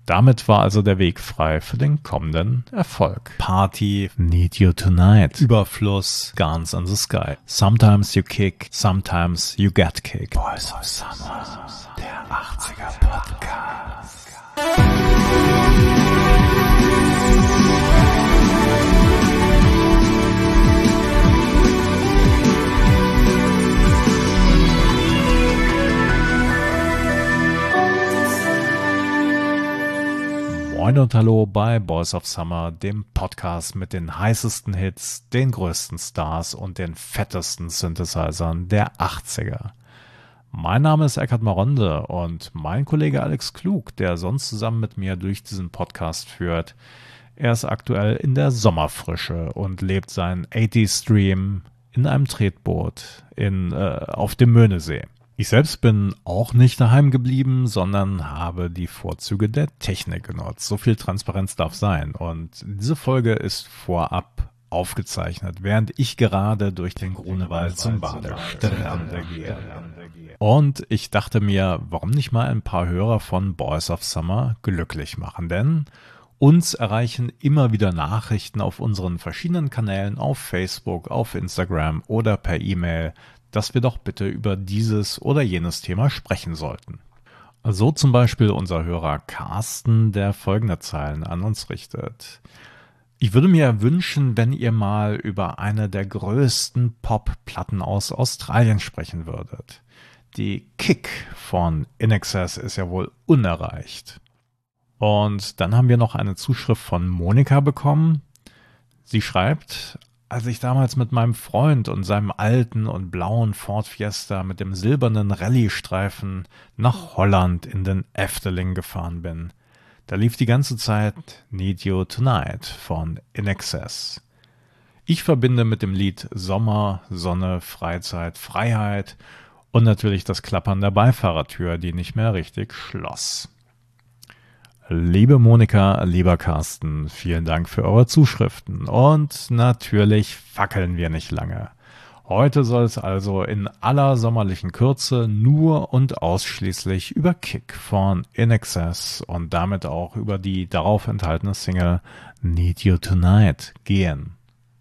Damit war also der Weg frei für den kommenden Erfolg. Party, Need You Tonight, Überfluss, Guns in the Sky. Sometimes you kick, sometimes you get kicked. Boys of Summer, der 80er Podcast. Moin und hallo bei Boys of Summer, dem Podcast mit den heißesten Hits, den größten Stars und den fettesten Synthesizern der 80er. Mein Name ist Eckhard Maronde und mein Kollege Alex Klug, der sonst zusammen mit mir durch diesen Podcast führt, er ist aktuell in der Sommerfrische und lebt seinen 80s-Stream in einem Tretboot auf dem Möhnesee. Ich selbst bin auch nicht daheim geblieben, sondern habe die Vorzüge der Technik genutzt. So viel Transparenz darf sein. Und diese Folge ist vorab aufgezeichnet, während ich gerade durch den Grunewald zum Badestrand gehe. Und ich dachte mir, warum nicht mal ein paar Hörer von Boys of Summer glücklich machen? Denn uns erreichen immer wieder Nachrichten auf unseren verschiedenen Kanälen, auf Facebook, auf Instagram oder per E-Mail, dass wir doch bitte über dieses oder jenes Thema sprechen sollten. So zum Beispiel unser Hörer Carsten, der folgende Zeilen an uns richtet. Ich würde mir wünschen, wenn ihr mal über eine der größten Pop-Platten aus Australien sprechen würdet. Die Kick von INXS ist ja wohl unerreicht. Und dann haben wir noch eine Zuschrift von Monika bekommen. Sie schreibt: Als ich damals mit meinem Freund und seinem alten und blauen Ford Fiesta mit dem silbernen Rallye-Streifen nach Holland in den Efteling gefahren bin, da lief die ganze Zeit Need You Tonight von INXS. Ich verbinde mit dem Lied Sommer, Sonne, Freizeit, Freiheit und natürlich das Klappern der Beifahrertür, die nicht mehr richtig schloss. Liebe Monika, lieber Carsten, vielen Dank für eure Zuschriften und natürlich fackeln wir nicht lange. Heute soll es also in aller sommerlichen Kürze nur und ausschließlich über Kick von INXS und damit auch über die darauf enthaltene Single Need You Tonight gehen.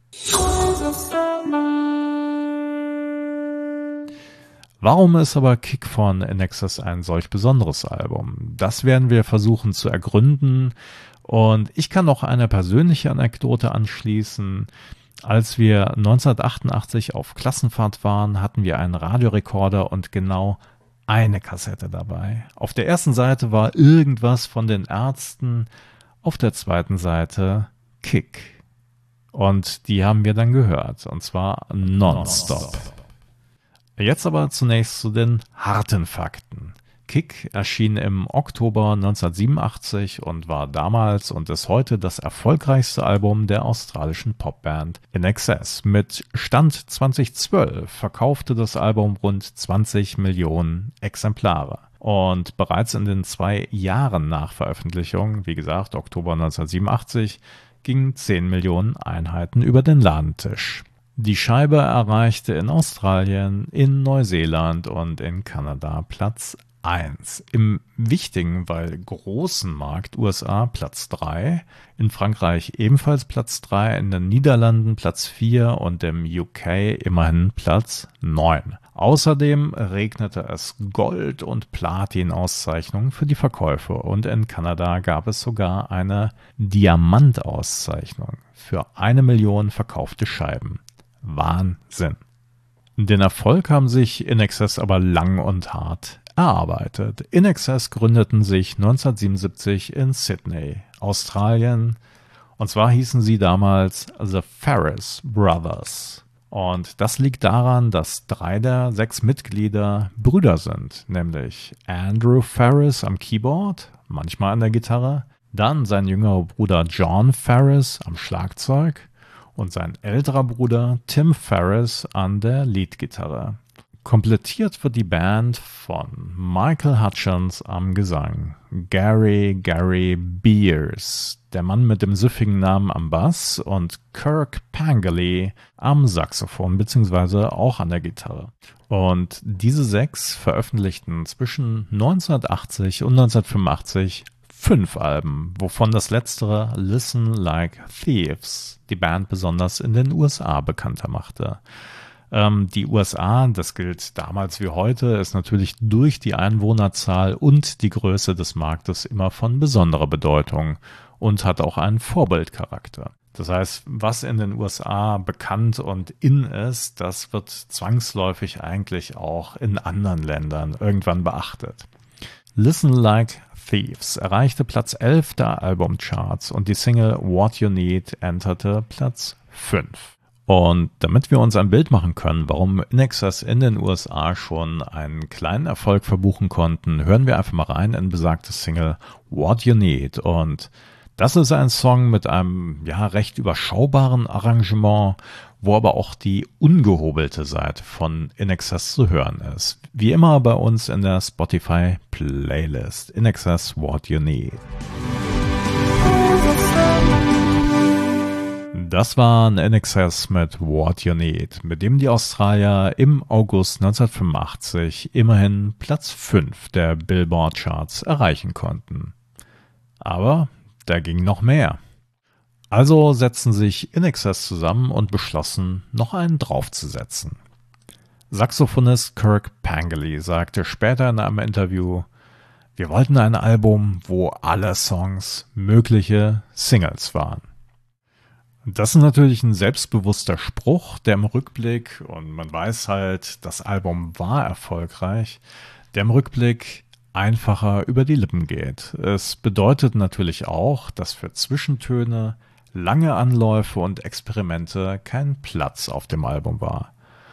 Warum ist aber Kick von INXS ein solch besonderes Album? Das werden wir versuchen zu ergründen und ich kann noch eine persönliche Anekdote anschließen. Als wir 1988 auf Klassenfahrt waren, hatten wir einen Radiorekorder und genau eine Kassette dabei. Auf der ersten Seite war irgendwas von den Ärzten, auf der zweiten Seite Kick. Und die haben wir dann gehört, und zwar nonstop. Jetzt aber zunächst zu den harten Fakten. Kick erschien im Oktober 1987 und war damals und ist heute das erfolgreichste Album der australischen Popband INXS. Mit Stand 2012 verkaufte das Album rund 20 Millionen Exemplare. Und bereits in den 2 Jahren nach Veröffentlichung, wie gesagt Oktober 1987, gingen 10 Millionen Einheiten über den Ladentisch. Die Scheibe erreichte in Australien, in Neuseeland und in Kanada Platz 1. Im wichtigen, weil großen Markt USA Platz 3, in Frankreich ebenfalls Platz 3, in den Niederlanden Platz 4 und im UK immerhin Platz 9. Außerdem regnete es Gold- und Platin-Auszeichnungen für die Verkäufe und in Kanada gab es sogar eine Diamant-Auszeichnung für 1 Million verkaufte Scheiben. Wahnsinn. Den Erfolg haben sich INXS aber lang und hart erarbeitet. INXS gründeten sich 1977 in Sydney, Australien. Und zwar hießen sie damals The Farriss Brothers. Und das liegt daran, dass 3 der 6 Mitglieder Brüder sind, nämlich Andrew Farriss am Keyboard, manchmal an der Gitarre, dann sein jüngerer Bruder John Farriss am Schlagzeug und sein älterer Bruder Tim Farriss an der Leadgitarre. Komplettiert wird die Band von Michael Hutchence am Gesang, Gary Beers, der Mann mit dem süffigen Namen am Bass, und Kirk Pangeli am Saxophon bzw. auch an der Gitarre. Und diese 6 veröffentlichten zwischen 1980 und 1985 5 Alben, wovon das letztere Listen Like Thieves die Band besonders in den USA bekannter machte. Die USA, das gilt damals wie heute, ist natürlich durch die Einwohnerzahl und die Größe des Marktes immer von besonderer Bedeutung und hat auch einen Vorbildcharakter. Das heißt, was in den USA bekannt und in ist, das wird zwangsläufig eigentlich auch in anderen Ländern irgendwann beachtet. Listen Like Thieves erreichte Platz 11 der Albumcharts und die Single What You Need enterte Platz 5. Und damit wir uns ein Bild machen können, warum INXS in den USA schon einen kleinen Erfolg verbuchen konnten, hören wir einfach mal rein in besagte Single What You Need. Und das ist ein Song mit einem recht überschaubaren Arrangement, wo aber auch die ungehobelte Seite von INXS zu hören ist. Wie immer bei uns in der Spotify Playlist INXS What You Need. Das war ein INXS mit What You Need, mit dem die Australier im August 1985 immerhin Platz 5 der Billboard-Charts erreichen konnten. Aber da ging noch mehr. Also setzten sich INXS zusammen und beschlossen, noch einen draufzusetzen. Saxophonist Kirk Pangeli sagte später in einem Interview: Wir wollten ein Album, wo alle Songs mögliche Singles waren. Das ist natürlich ein selbstbewusster Spruch, der im Rückblick, und man weiß halt, das Album war erfolgreich, der im Rückblick einfacher über die Lippen geht. Es bedeutet natürlich auch, dass für Zwischentöne, lange Anläufe und Experimente kein Platz auf dem Album war.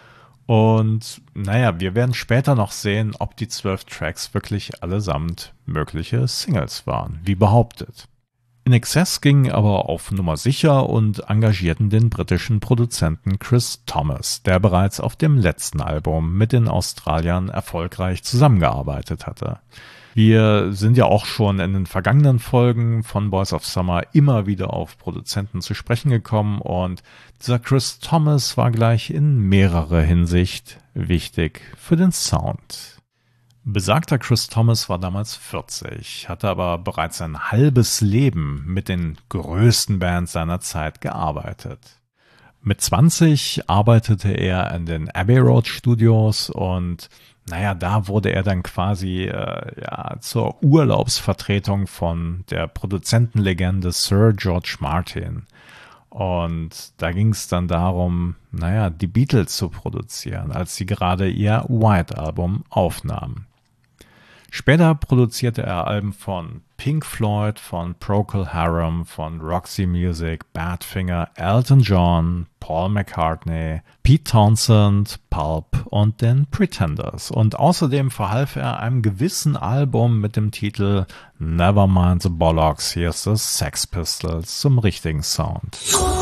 Und wir werden später noch sehen, ob die 12 Tracks wirklich allesamt mögliche Singles waren, wie behauptet. INXS ging aber auf Nummer sicher und engagierten den britischen Produzenten Chris Thomas, der bereits auf dem letzten Album mit den Australiern erfolgreich zusammengearbeitet hatte. Wir sind ja auch schon in den vergangenen Folgen von Boys of Summer immer wieder auf Produzenten zu sprechen gekommen und dieser Chris Thomas war gleich in mehrerer Hinsicht wichtig für den Sound. Besagter Chris Thomas war damals 40, hatte aber bereits ein halbes Leben mit den größten Bands seiner Zeit gearbeitet. Mit 20 arbeitete er in den Abbey Road Studios und da wurde er dann quasi zur Urlaubsvertretung von der Produzentenlegende Sir George Martin. Und da ging es dann darum, die Beatles zu produzieren, als sie gerade ihr White-Album aufnahmen. Später produzierte er Alben von Pink Floyd, von Procol Harum, von Roxy Music, Badfinger, Elton John, Paul McCartney, Pete Townsend, Pulp und den Pretenders. Und außerdem verhalf er einem gewissen Album mit dem Titel Nevermind the Bollocks, Here's the Sex Pistols zum richtigen Sound.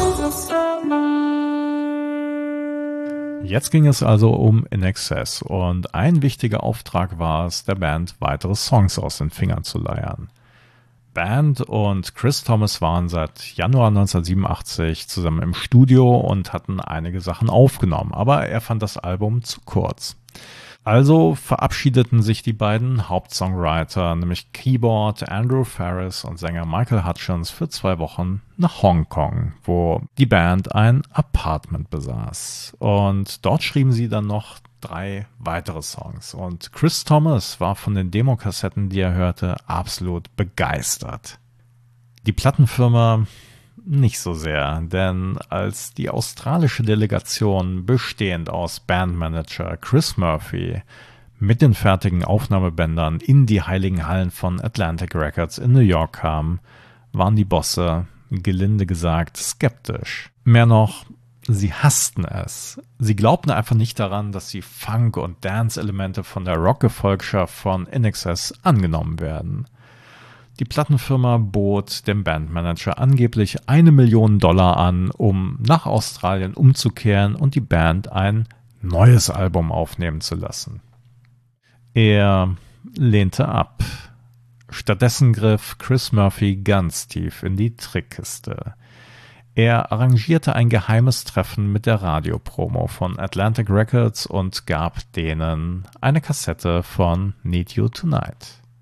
Jetzt ging es also um INXS und ein wichtiger Auftrag war es, der Band weitere Songs aus den Fingern zu leiern. Band und Chris Thomas waren seit Januar 1987 zusammen im Studio und hatten einige Sachen aufgenommen, aber er fand das Album zu kurz. Also verabschiedeten sich die beiden Hauptsongwriter, nämlich Keyboard Andrew Farris und Sänger Michael Hutchence, für 2 Wochen nach Hongkong, wo die Band ein Apartment besaß. Und dort schrieben sie dann noch 3 weitere Songs. Und Chris Thomas war von den Demokassetten, die er hörte, absolut begeistert. Die Plattenfirma nicht so sehr, denn als die australische Delegation, bestehend aus Bandmanager Chris Murphy, mit den fertigen Aufnahmebändern in die heiligen Hallen von Atlantic Records in New York kam, waren die Bosse, gelinde gesagt, skeptisch. Mehr noch, sie hassten es. Sie glaubten einfach nicht daran, dass die Funk- und Dance-Elemente von der Rock-Gefolgschaft von INXS angenommen werden. Die Plattenfirma bot dem Bandmanager angeblich $1 Million an, um nach Australien umzukehren und die Band ein neues Album aufnehmen zu lassen. Er lehnte ab. Stattdessen griff Chris Murphy ganz tief in die Trickkiste. Er arrangierte ein geheimes Treffen mit der Radiopromo von Atlantic Records und gab denen eine Kassette von Need You Tonight.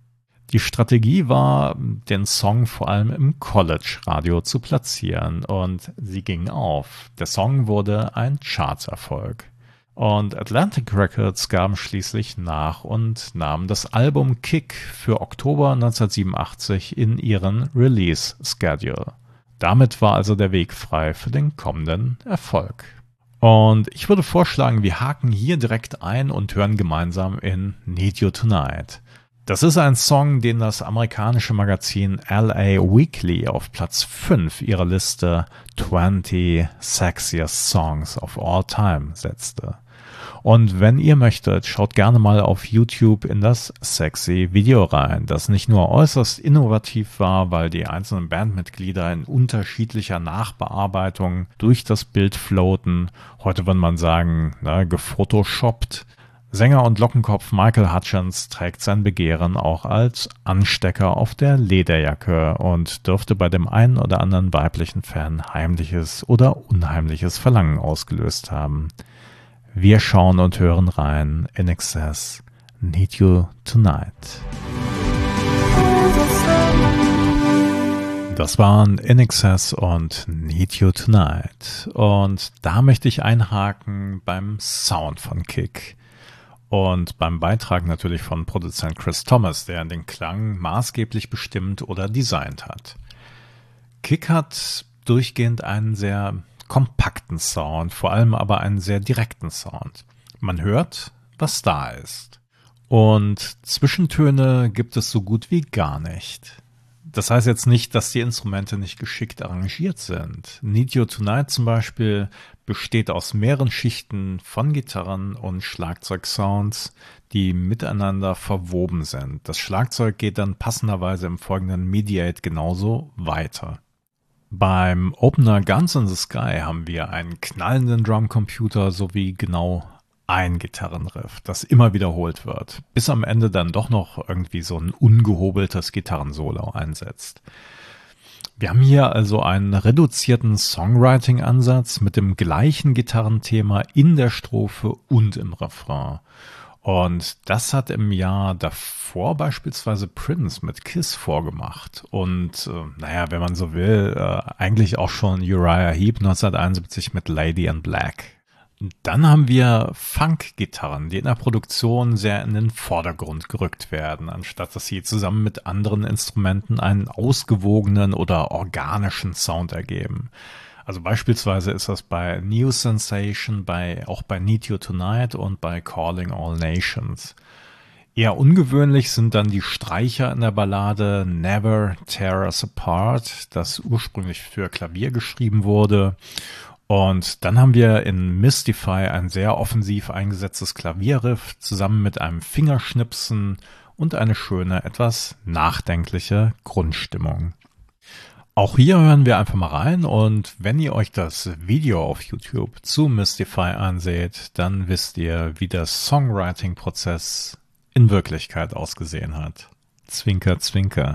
Die Strategie war, den Song vor allem im College-Radio zu platzieren und sie ging auf. Der Song wurde ein Chartserfolg. Und Atlantic Records gaben schließlich nach und nahmen das Album Kick für Oktober 1987 in ihren Release-Schedule. Damit war also der Weg frei für den kommenden Erfolg. Und ich würde vorschlagen, wir haken hier direkt ein und hören gemeinsam in Need You Tonight. Das ist ein Song, den das amerikanische Magazin LA Weekly auf Platz 5 ihrer Liste 20 Sexiest Songs of All Time setzte. Und wenn ihr möchtet, schaut gerne mal auf YouTube in das sexy Video rein, das nicht nur äußerst innovativ war, weil die einzelnen Bandmitglieder in unterschiedlicher Nachbearbeitung durch das Bild floaten, heute würde man sagen, gefotoshoppt. Sänger und Lockenkopf Michael Hutchence trägt sein Begehren auch als Anstecker auf der Lederjacke und dürfte bei dem einen oder anderen weiblichen Fan heimliches oder unheimliches Verlangen ausgelöst haben. Wir schauen und hören rein in INXS Need You Tonight. Das waren INXS und Need You Tonight. Und da möchte ich einhaken beim Sound von Kick. Und beim Beitrag natürlich von Produzent Chris Thomas, der den Klang maßgeblich bestimmt oder designt hat. Kick hat durchgehend einen sehr kompakten Sound, vor allem aber einen sehr direkten Sound. Man hört, was da ist. Und Zwischentöne gibt es so gut wie gar nicht. Das heißt jetzt nicht, dass die Instrumente nicht geschickt arrangiert sind. Need You Tonight zum Beispiel besteht aus mehreren Schichten von Gitarren und Schlagzeugsounds, die miteinander verwoben sind. Das Schlagzeug geht dann passenderweise im folgenden Mediate genauso weiter. Beim Opener Guns in the Sky haben wir einen knallenden Drumcomputer sowie genau ein Gitarrenriff, das immer wiederholt wird, bis am Ende dann doch noch irgendwie so ein ungehobeltes Gitarrensolo einsetzt. Wir haben hier also einen reduzierten Songwriting-Ansatz mit dem gleichen Gitarrenthema in der Strophe und im Refrain. Und das hat im Jahr davor beispielsweise Prince mit Kiss vorgemacht. Und wenn man so will, eigentlich auch schon Uriah Heep 1971 mit Lady in Black. Dann haben wir Funk-Gitarren, die in der Produktion sehr in den Vordergrund gerückt werden, anstatt dass sie zusammen mit anderen Instrumenten einen ausgewogenen oder organischen Sound ergeben. Also beispielsweise ist das bei New Sensation, auch bei Need You Tonight und bei Calling All Nations. Eher ungewöhnlich sind dann die Streicher in der Ballade Never Tear Us Apart, das ursprünglich für Klavier geschrieben wurde. Und dann haben wir in Mystify ein sehr offensiv eingesetztes Klavierriff zusammen mit einem Fingerschnipsen und eine schöne, etwas nachdenkliche Grundstimmung. Auch hier hören wir einfach mal rein und wenn ihr euch das Video auf YouTube zu Mystify anseht, dann wisst ihr, wie der Songwriting-Prozess in Wirklichkeit ausgesehen hat. Zwinker, zwinker.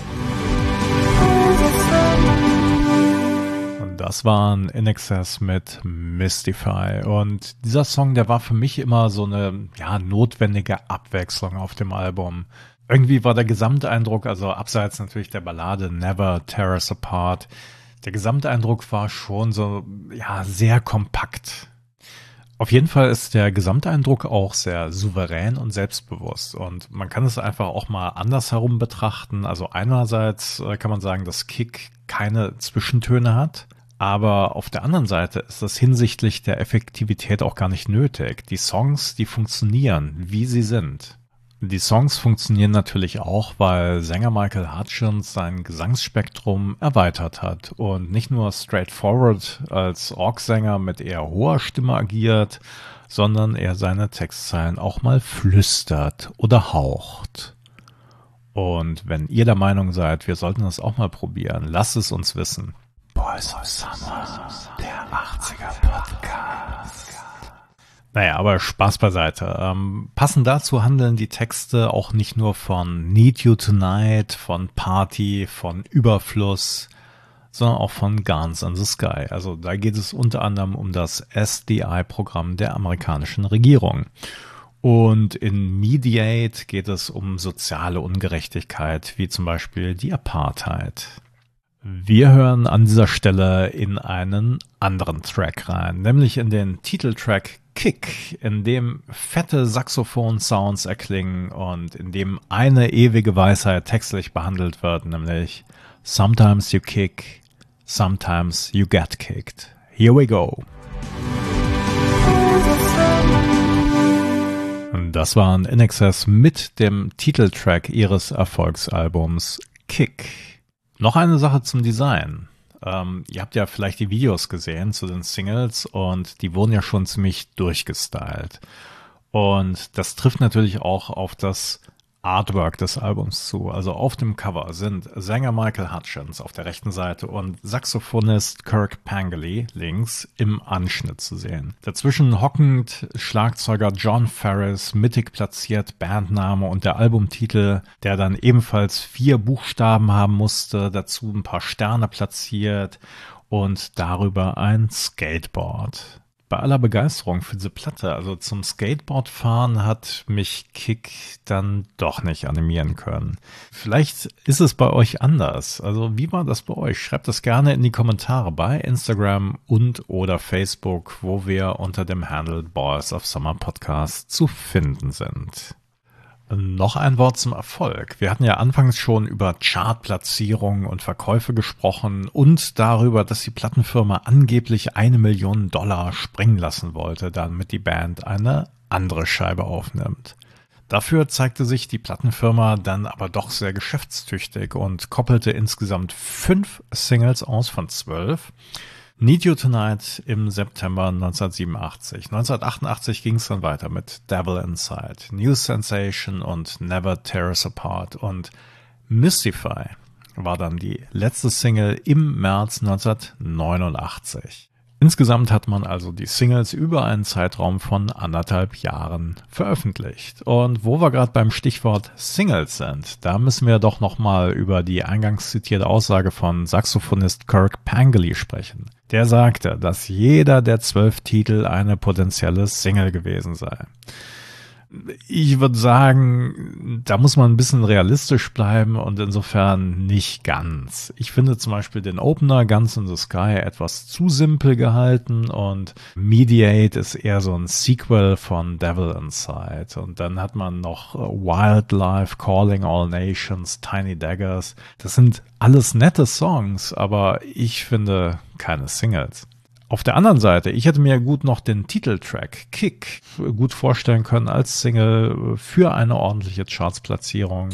Das waren INXS mit Mystify und dieser Song, der war für mich immer so eine notwendige Abwechslung auf dem Album. Irgendwie war der Gesamteindruck, also abseits natürlich der Ballade Never Tear Us Apart, der Gesamteindruck war schon so sehr kompakt. Auf jeden Fall ist der Gesamteindruck auch sehr souverän und selbstbewusst und man kann es einfach auch mal andersherum betrachten. Also einerseits kann man sagen, dass Kick keine Zwischentöne hat. Aber auf der anderen Seite ist das hinsichtlich der Effektivität auch gar nicht nötig. Die Songs, die funktionieren, wie sie sind. Die Songs funktionieren natürlich auch, weil Sänger Michael Hutchence sein Gesangsspektrum erweitert hat und nicht nur straightforward als Orgsänger mit eher hoher Stimme agiert, sondern er seine Textzeilen auch mal flüstert oder haucht. Und wenn ihr der Meinung seid, wir sollten das auch mal probieren, lasst es uns wissen. Boys of Summer, der 80er Podcast. Naja, aber Spaß beiseite. Passend dazu handeln die Texte auch nicht nur von Need You Tonight, von Party, von Überfluss, sondern auch von Guns in the Sky. Also da geht es unter anderem um das SDI-Programm der amerikanischen Regierung. Und in Mediate geht es um soziale Ungerechtigkeit, wie zum Beispiel die Apartheid. Wir hören an dieser Stelle in einen anderen Track rein, nämlich in den Titeltrack Kick, in dem fette Saxophon-Sounds erklingen und in dem eine ewige Weisheit textlich behandelt wird, nämlich Sometimes you kick, sometimes you get kicked. Here we go. Das waren INXS mit dem Titeltrack ihres Erfolgsalbums Kick. Noch eine Sache zum Design. Ihr habt ja vielleicht die Videos gesehen zu den Singles und die wurden ja schon ziemlich durchgestylt. Und das trifft natürlich auch auf das Artwork des Albums zu. Also auf dem Cover sind Sänger Michael Hutchence auf der rechten Seite und Saxophonist Kirk Pangeli links im Anschnitt zu sehen. Dazwischen hockend Schlagzeuger John Farris, mittig platziert Bandname und der Albumtitel, der dann ebenfalls 4 Buchstaben haben musste, dazu ein paar Sterne platziert und darüber ein Skateboard. Bei aller Begeisterung für diese Platte, also zum Skateboardfahren hat mich Kick dann doch nicht animieren können. Vielleicht ist es bei euch anders. Also wie war das bei euch? Schreibt das gerne in die Kommentare bei Instagram und oder Facebook, wo wir unter dem Handle Boys of Summer Podcast zu finden sind. Noch ein Wort zum Erfolg. Wir hatten ja anfangs schon über Chartplatzierungen und Verkäufe gesprochen und darüber, dass die Plattenfirma angeblich $1 Million springen lassen wollte, damit die Band eine andere Scheibe aufnimmt. Dafür zeigte sich die Plattenfirma dann aber doch sehr geschäftstüchtig und koppelte insgesamt 5 Singles aus von 12. Need You Tonight im September 1987. 1988 ging es dann weiter mit Devil Inside, New Sensation und Never Tear Us Apart und Mystify war dann die letzte Single im März 1989. Insgesamt hat man also die Singles über einen Zeitraum von 1,5 Jahren veröffentlicht. Und wo wir gerade beim Stichwort Singles sind, da müssen wir doch nochmal über die eingangs zitierte Aussage von Saxophonist Kirk Pangeli sprechen. Der sagte, dass jeder der 12 Titel eine potenzielle Single gewesen sei. Ich würde sagen, da muss man ein bisschen realistisch bleiben und insofern nicht ganz. Ich finde zum Beispiel den Opener Guns in the Sky etwas zu simpel gehalten und Mediate ist eher so ein Sequel von Devil Inside. Und dann hat man noch Wildlife, Calling All Nations, Tiny Daggers. Das sind alles nette Songs, aber ich finde keine Singles. Auf der anderen Seite, ich hätte mir gut noch den Titeltrack Kick gut vorstellen können als Single für eine ordentliche Chartsplatzierung.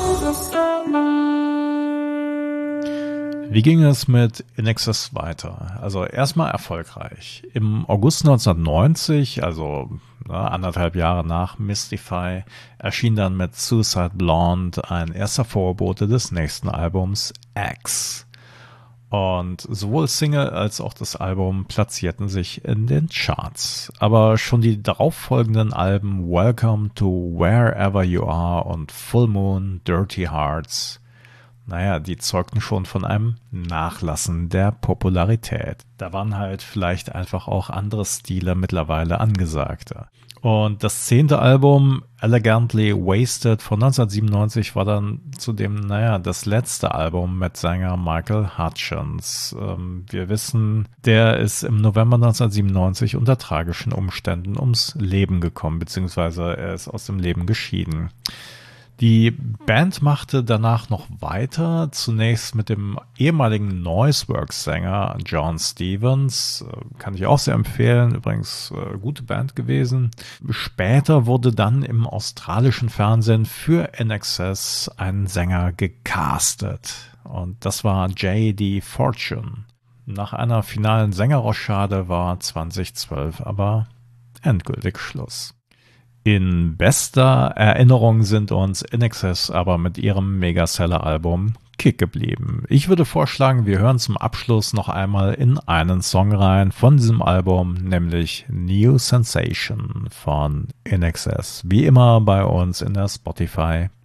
Wie ging es mit INXS weiter? Also erstmal erfolgreich. Im August 1990, also 1,5 Jahre nach Mystify, erschien dann mit Suicide Blonde ein erster Vorbote des nächsten Albums X. Und sowohl Single als auch das Album platzierten sich in den Charts. Aber schon die darauffolgenden Alben Welcome to Wherever You Are und Full Moon, Dirty Hearts, die zeugten schon von einem Nachlassen der Popularität. Da waren halt vielleicht einfach auch andere Stile mittlerweile angesagter. Und das 10. Album Elegantly Wasted von 1997 war dann zudem, das letzte Album mit Sänger Michael Hutchence. Wir wissen, der ist im November 1997 unter tragischen Umständen ums Leben gekommen, beziehungsweise er ist aus dem Leben geschieden. Die Band machte danach noch weiter, zunächst mit dem ehemaligen Noiseworks-Sänger John Stevens, kann ich auch sehr empfehlen, übrigens gute Band gewesen. Später wurde dann im australischen Fernsehen für INXS ein Sänger gecastet und das war J.D. Fortune. Nach einer finalen Sängerrochade war 2012 aber endgültig Schluss. In bester Erinnerung sind uns INXS aber mit ihrem Megaseller-Album Kick geblieben. Ich würde vorschlagen, wir hören zum Abschluss noch einmal in einen Song rein von diesem Album, nämlich New Sensation von INXS. Wie immer bei uns in der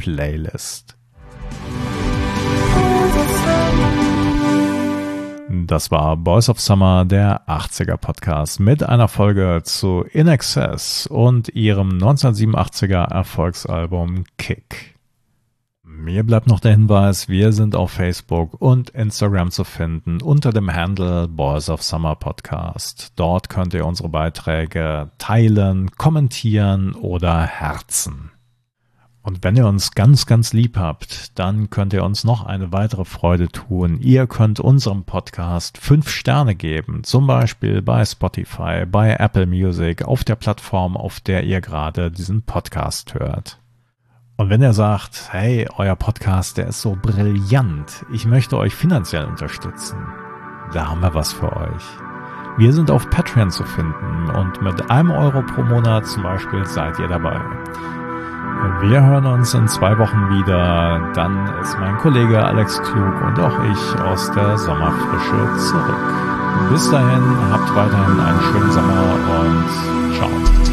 Spotify-Playlist. Das war Boys of Summer, der 80er Podcast mit einer Folge zu In Excess und ihrem 1987er Erfolgsalbum Kick. Mir bleibt noch der Hinweis, wir sind auf Facebook und Instagram zu finden unter dem Handle Boys of Summer Podcast. Dort könnt ihr unsere Beiträge teilen, kommentieren oder herzen. Und wenn ihr uns ganz, ganz lieb habt, dann könnt ihr uns noch eine weitere Freude tun. Ihr könnt unserem Podcast 5 Sterne geben, zum Beispiel bei Spotify, bei Apple Music, auf der Plattform, auf der ihr gerade diesen Podcast hört. Und wenn ihr sagt, hey, euer Podcast, der ist so brillant, ich möchte euch finanziell unterstützen, da haben wir was für euch. Wir sind auf Patreon zu finden und mit €1 pro Monat zum Beispiel seid ihr dabei. Wir hören uns in 2 Wochen wieder. Dann ist mein Kollege Alex Klug und auch ich aus der Sommerfrische zurück. Bis dahin, habt weiterhin einen schönen Sommer und ciao.